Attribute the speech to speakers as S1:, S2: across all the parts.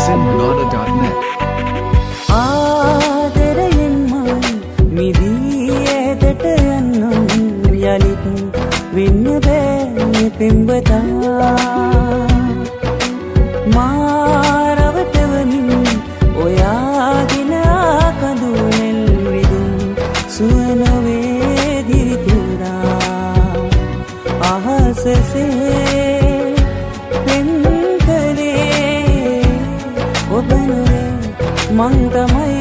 S1: Simnada.net
S2: ආදරයෙන්මයි මිදී ඇදට යන්නම් යලිත් වෙන්න බෑ පෙම්වතා මාරවටවමින් ඔයාගෙන කඳුනෙල් විදුම් සුවනවේ දිවිතුරා අහසසේ මං තමයි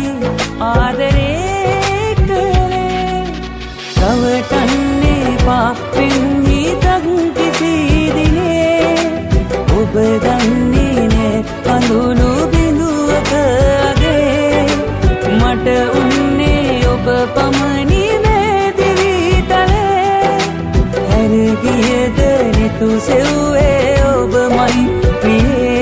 S2: ආදරේ කරේ රවටන්නේ පාපෙන් හිතක් කිසි දිනේ ඔබ දන්නේ නෑ කඳුළු බිඳුවක අගේ මට උන්නේ ඔබ පමණි මේ දිවිතලේ හැර ගියද නිතු සෙව්වේ ඔබමයි ප්‍රියේ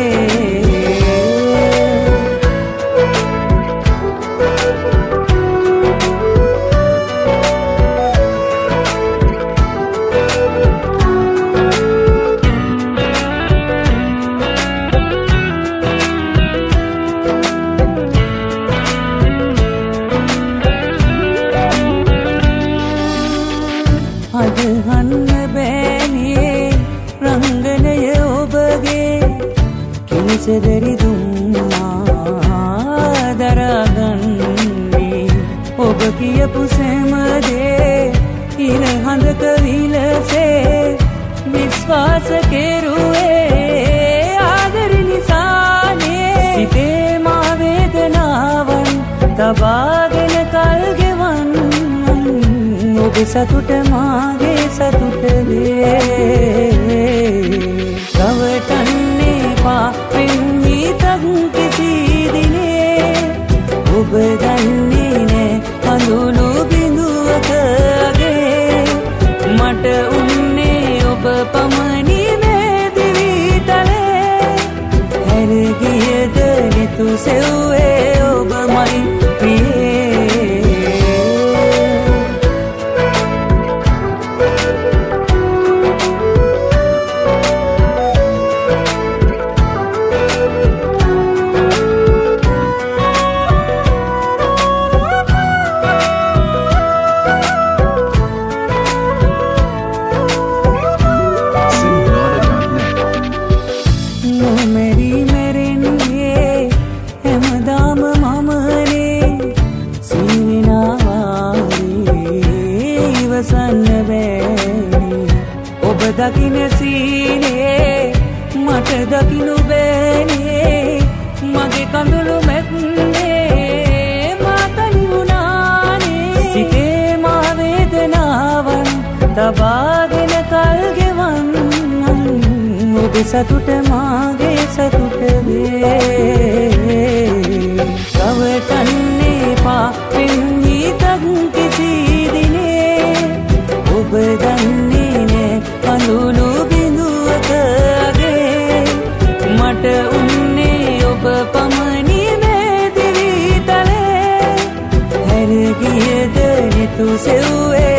S2: අදහන්න බෑනේ රංගනය ඔබගේ කිනිසදරි දුම්මා දරාගන්නේ ඔබ කියපු සෑමදේ ඉර හඳක විලසේ විශ්වාස කෙරුවේ ආදරි නිසානේ සිතේ මා වේදනාවන් තබාගෙන කල් ගෙවන්න ඔබ සතුට මාගේ සතුට වේ රවටන්නේ පාපෙන් හිතක් කිසි දිනේ ඔබ දන්නේ නෑ කඳුළු බිඳුවක අගේ මට උන්නේ ඔබ පමණි මේ දිවිතලේ හැර ගියද නිතු සෙව්වේ ඔබමයි ප්‍රියේ ඔබ දකින සීනේ මට දකිනු බෑනේ මගේ කඳුළු මැත්නේ මාතලි වුණානේ සිතේ මා වේදනාවන් තබාගෙන කල් ගෙවන්න ඔබ සතුට මාගේ සතුට වේ රවටන්නේ පාපෙන් හිතක් කිසි දිනේ ඔබ දන්නේ නෑ කඳුළු බිඳුවක අගේ මට උන්නේ ඔබ පමණි මේ දිවිතලේ හැර ගියද නිතු සෙව්වේ